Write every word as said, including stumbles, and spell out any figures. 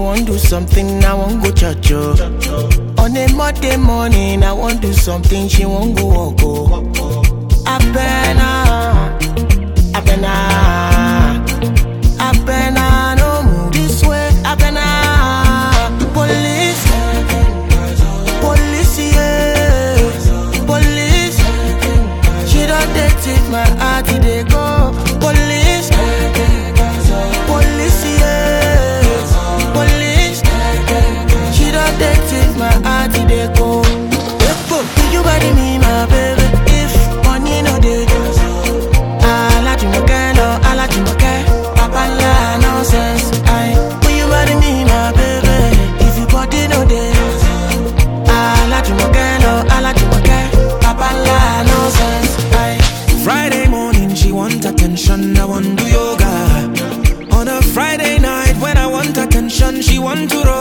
want do something, I want go church. Oh. On a Monday morning, I want do something, she won't go walk. Oh. Abena, Abena, Abena, no move this way, Abena. Police, police, yeah, police. She don't take my heart, they go. Police, police, yeah, police. She don't take my heart, they go. Did you body me, my baby? If money no dey, I like you again, no, I like you again. Papa la nonsense, I. Will you body me, my baby? If you body no dey, I like you again, no, I like you again. Papa la nonsense, I. Friday morning, she want attention, I want do yoga. On a Friday night, when I want attention, she want to roll.